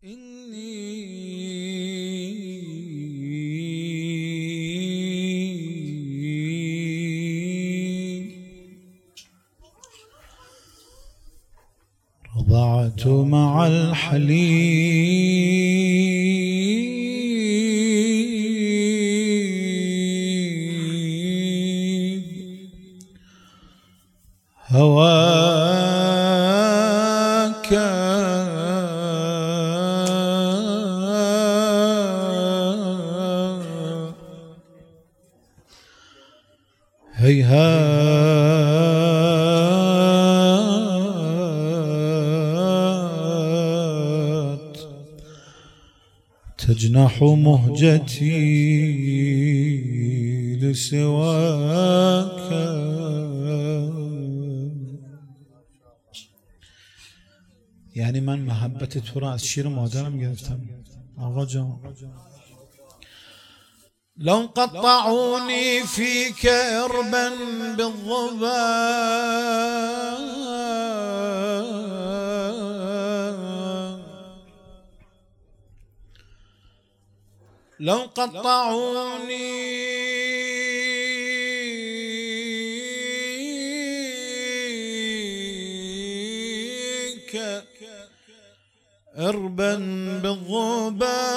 إني رضعت مع الحليب هواك هيهات تجنح مهجتي لسواك. يعني من محبت تو را از شیر مادرم گرفتم آقا جان. لو قطعوني فيك إربا بالظبا لو قطعوني إربا بالظبا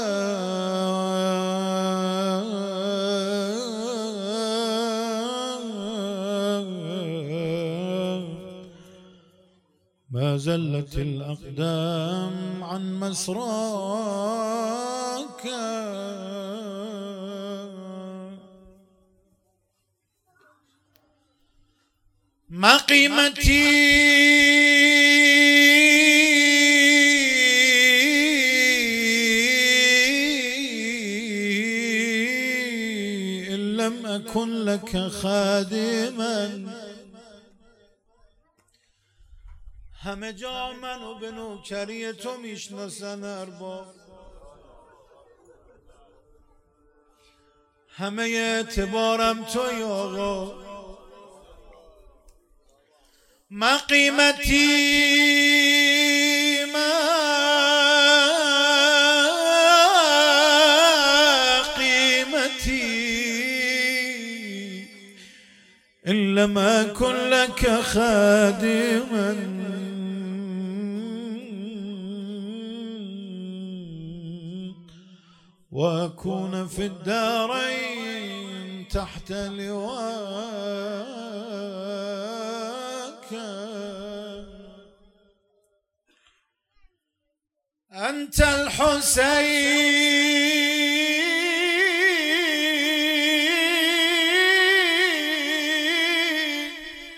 ما زلت الأقدام عن مسراك. ما قيمتي إن لم أكن لك خادما. همه جا منو به نوکری تو میشناسن ارباب، همه اعتبارم توی آقا. ما قیمتی ما قیمتی إن لم أكن لك خادما. وأكون في الدارين تحت لواك. أنت الحسين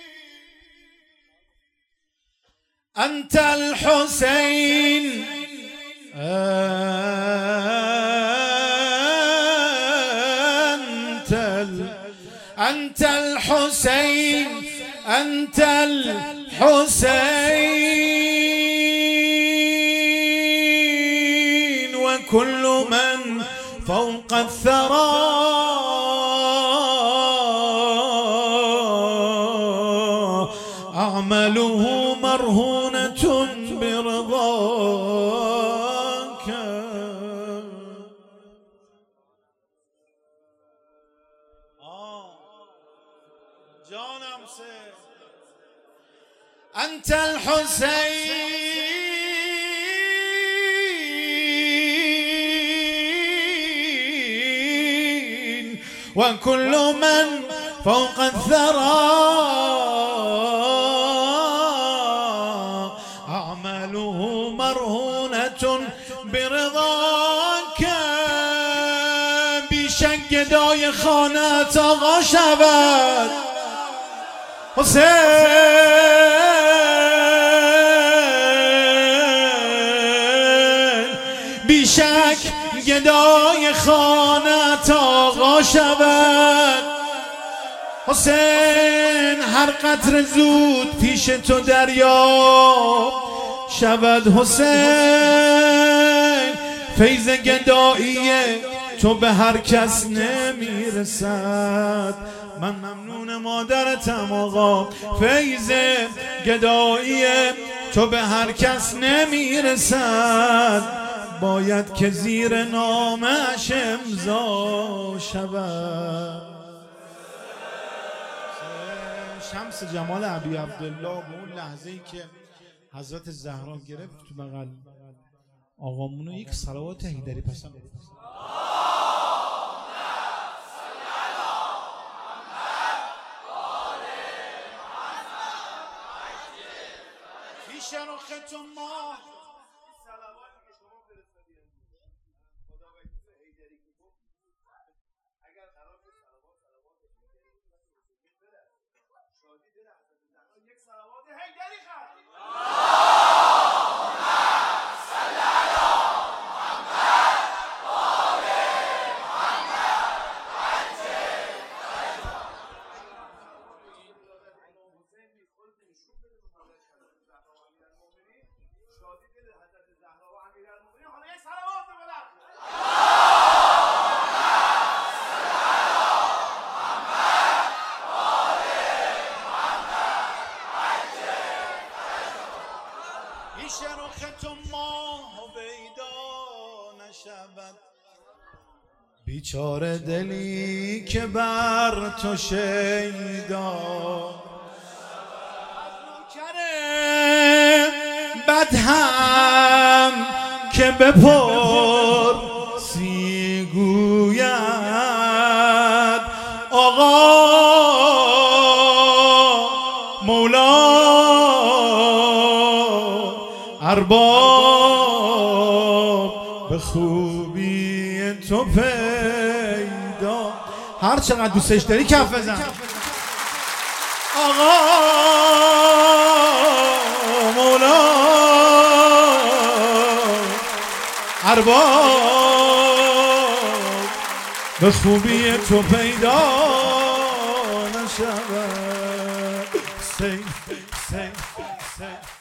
أنت الحسين أنت الحسين أنت الحسين وكل من فوق الثرى أعمله مرهونة برضاك. جانم سے أنت الحسين وكل من فوق الثرى أعماله مرهونة برضاك. بیشک گدای خانت آقا شود حسین، بیشک گدای خانت آقا شود حسین. هر قطر زود پیش تو دریا شود حسین. فیض گدایی تو به هر کس نمیرسد. من ممنون مادرتم آقا. فیض گدایی تو به هر کس نمیرسد، باید که زیر نامش امضا شود. شمس جمال ابی عبدالله به اون لحظه‌ای که حضرت زهرا گرفت تو بغل آقامونو یک صلوات حیدری پسند پیش رخ تو ما یک صلوات حیدری پیش رخ تو ماه پیدا نشود، بیچاره دلی که بر تو شیدا نوکره بد هم که بپرسی گوید آقا مولا ارباب به خوبی تو پیدا. هر چقدر دوستش داری کف بزن. آقا مولا ارباب به خوبی تو پیدا نشود. سی